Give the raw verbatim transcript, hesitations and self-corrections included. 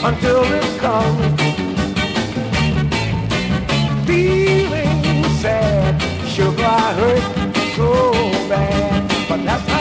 until it comes. Feeling sad, sugar, I hurt so bad, but that's